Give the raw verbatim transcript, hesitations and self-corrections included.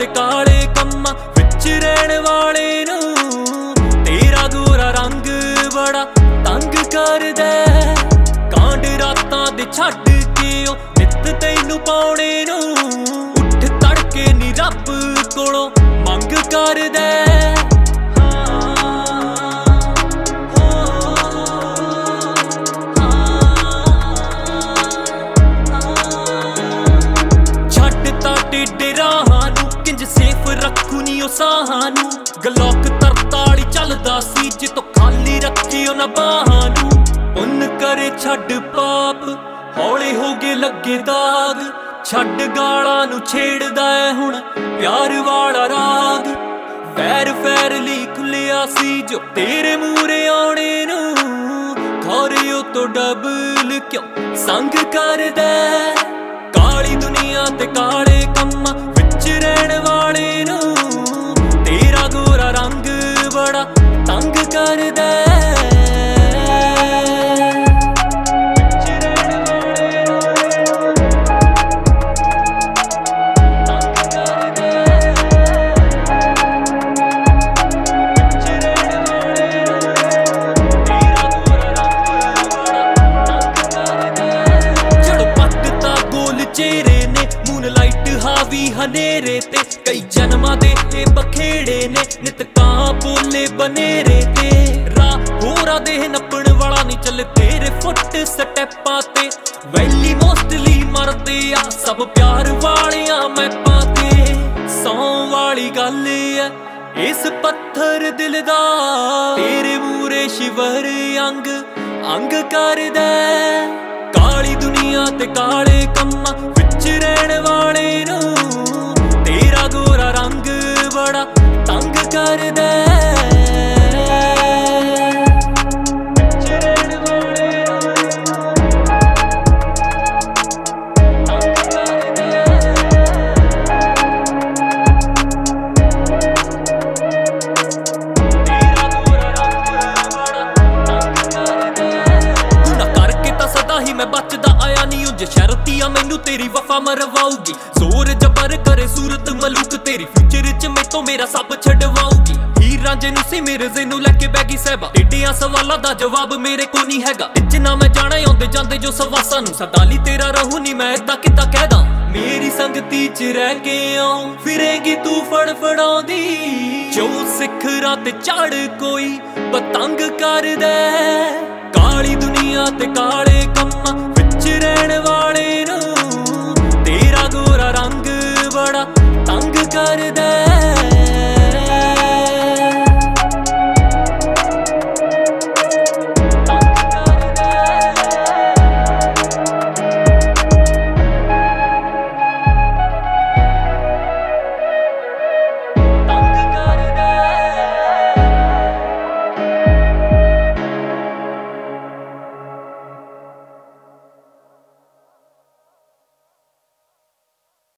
काले कम्मा विच रहण वाले नूं तेरा गोरा रंग बड़ा तंग करदा कांड रातां दे छड्ड के ओ नित तैनूं पाउणे नूं उठ तड़के नी रब कोलों मंग करदा सेफ रखू नी ओ साहानू गलोक तरताली चलदा सी जितों खाली रखी ओ ना बाहानू उन करे छड्ड पाप हौले हो गए लगे दाग छड्ड गालां नू छेड़दा है हुण प्यार वाला राग पैर पैर ली खुलिया सी जो तेरे मूरे आने नू खौरे ओ तो डबल क्यों संग करदा काली दुनिया ते काले कम्मा रहण वाले नूं तेरा गोरा रंग बड़ा तंग करदा जड़ों पटता गोल चेहरे ने मूनलाइट हावी हनेरे ते कई जन्मां दे ए बखेड़े ने नित कां बोले बनेरे ते राह होरा दे नप्पण वाला नहीं चल तेरे फुट स्टैपां ते वैली मोस्टली मरदे आ सब प्यार वालियां मैपां ते सौ वाली गल ऐ इस पत्थर दिल दा तेरे मूरे शिवर अंग अंग करदा काली दुनिया ते काले कम्मा विच रहण वाले नूं तेरा गोरा रंग बड़ा तंग करदा मैं बचदा आया नी उंज शरती आ मैनू तेरी वफा मरवाऊगी जोर जबर करे सूरत मलूक तेरी फ्यूचर च मैं तो मेरा सब छडवाऊगी हीर रांझे नू सी मेरे ज़ेनू लैके बैगी सहबा टेढ़ियां सवालां दा जवाब मेरे को नहीं हैगा विच ना मैं जाना आउंदे जांदे जो सवासां नू सदाली तेरा रहू नी मैं इदां किदां कहदा मेरी संगती च रह के आऊं फिरेगी तू फड़फड़ाउंदी जो सिखरां ते चढ़ कोई पतंग करदा काली दुनिया ते काले